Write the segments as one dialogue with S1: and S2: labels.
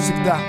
S1: всегда.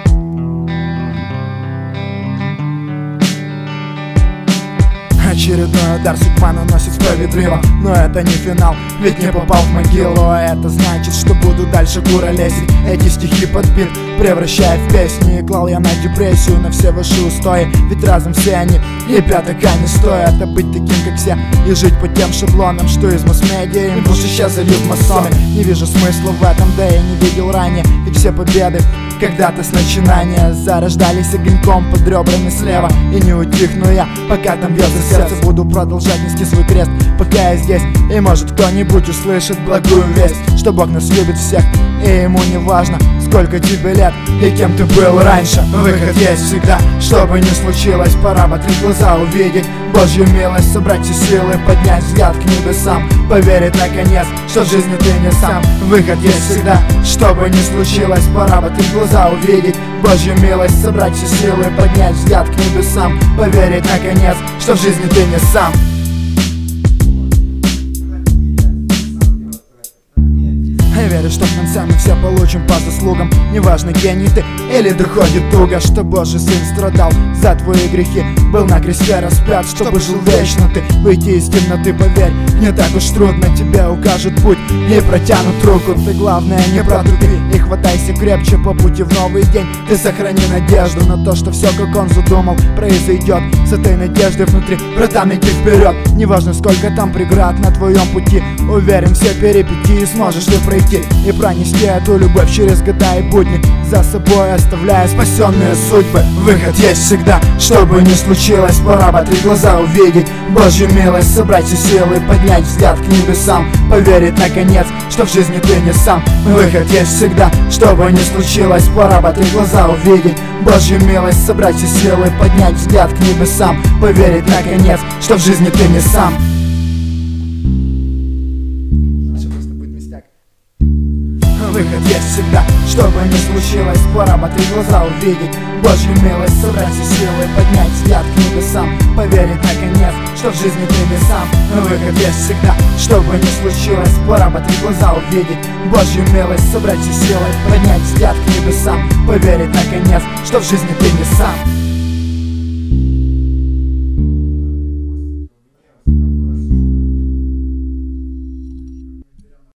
S1: Очередной удар судьба наносит справедливо, но это не финал, ведь не попал в могилу. А это значит, что буду дальше куролесить эти стихи под бит, превращая в песни. И клал я на депрессию, на все ваши устои, ведь разом все они и пятака не стоят. А быть таким, как все, и жить по тем шаблонам, что из масс-медиа им лучше сейчас зальют масоны. Не вижу смысла в этом, да я не видел ранее, ведь все победы когда-то с начинания зарождались огоньком под ребрами слева. И не утихну я, пока там бьется сердце. Буду продолжать нести свой крест, пока я здесь. И может кто-нибудь услышит благую весть, что Бог нас любит всех, и ему не важно, сколько тебе лет и кем ты был раньше. Выход есть всегда, что бы ни случилось. Пора бы открыть глаза, увидеть Божью милость, собрать все силы, поднять взгляд к небесам, поверить наконец, что в жизни ты не сам. Выход есть всегда, что бы ни случилось. Пора бы открыть глаза, увидеть Божью милость, собрать все силы, поднять взгляд к небесам, поверить наконец, что в жизни ты не сам. Я верю, что в конце мы все получим по заслугам. Неважно, гений ты или доходит туго, что Божий Сын страдал за твои грехи, был на кресте распят, чтобы жил вечно ты. Выйти из темноты, поверь, не так уж трудно. Тебе укажут путь и протянут руку. Ты главное не протупи и хватайся крепче по пути в новый день. Ты сохрани надежду на то, что все, как он задумал, произойдет. С этой надеждой внутри, братан, иди вперед. Неважно, сколько там преград на твоем пути, уверен, все перипетии сможешь ты пройти и пронести эту любовь через года и будни, за собой оставляя спасенные судьбы. Выход есть всегда, что бы ни случилось. Пора бы открыть глаза, увидеть Божью милость, собрать все силы, поднять взгляд к небесам, поверить наконец, что в жизни ты не сам. Выход есть всегда, что бы ни случилось. Пора бы открыть глаза, увидеть Божью милость, собрать все силы, поднять взгляд к небесам, поверить наконец, что в жизни ты не сам. Выход есть всегда, что бы ни случилось. Пора бы открыть глаза, увидеть Божью милость, собрать все силы, поднять взгляд к небесам, поверить наконец, что в жизни ты не сам. Выход есть всегда, что бы ни случилось. Пора бы открыть глаза, увидеть Божью милость, собрать все силы, поднять взгляд к небесам, поверить наконец, что в жизни ты не сам.